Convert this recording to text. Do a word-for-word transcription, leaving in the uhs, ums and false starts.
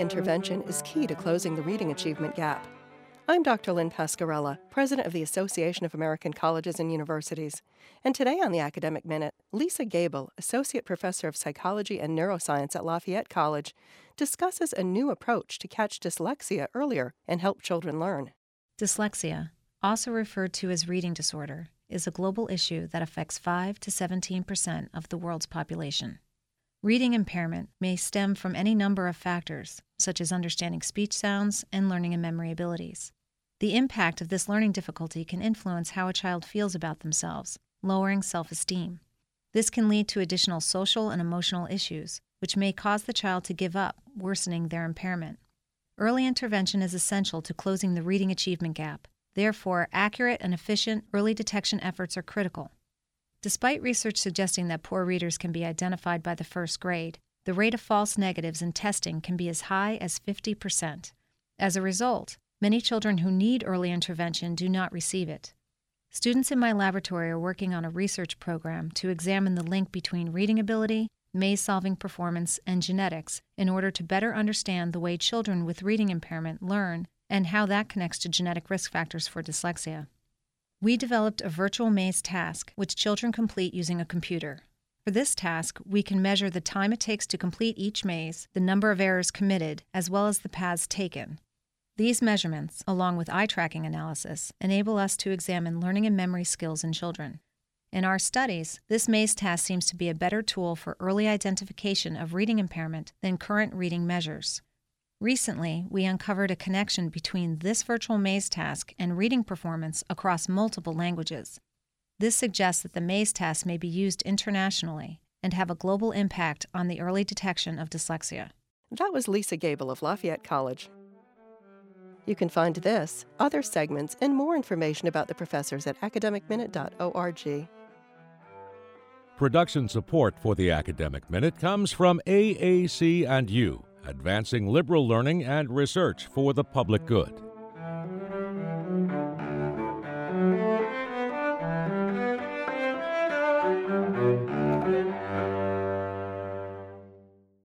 intervention is key to closing the reading achievement gap. I'm Doctor Lynn Pascarella, President of the Association of American Colleges and Universities, and today on the Academic Minute, Lisa Gable, Associate Professor of Psychology and Neuroscience at Lafayette College, discusses a new approach to catch dyslexia earlier and help children learn. Dyslexia, also referred to as reading disorder, is a global issue that affects five to seventeen percent of the world's population. Reading impairment may stem from any number of factors, such as understanding speech sounds and learning and memory abilities. The impact of this learning difficulty can influence how a child feels about themselves, lowering self-esteem. This can lead to additional social and emotional issues, which may cause the child to give up, worsening their impairment. Early intervention is essential to closing the reading achievement gap. Therefore, accurate and efficient early detection efforts are critical. Despite research suggesting that poor readers can be identified by the first grade, the rate of false negatives in testing can be as high as fifty percent. As a result, many children who need early intervention do not receive it. Students in my laboratory are working on a research program to examine the link between reading ability, maze-solving performance, and genetics in order to better understand the way children with reading impairment learn and how that connects to genetic risk factors for dyslexia. We developed a virtual maze task which children complete using a computer. For this task, we can measure the time it takes to complete each maze, the number of errors committed, as well as the paths taken. These measurements, along with eye tracking analysis, enable us to examine learning and memory skills in children. In our studies, this maze task seems to be a better tool for early identification of reading impairment than current reading measures. Recently, we uncovered a connection between this virtual maze task and reading performance across multiple languages. This suggests that the maze task may be used internationally and have a global impact on the early detection of dyslexia. That was Lisa Gable of Lafayette College. You can find this, other segments, and more information about the professors at academic minute dot org. Production support for the Academic Minute comes from A A C and U, advancing liberal learning and research for the public good.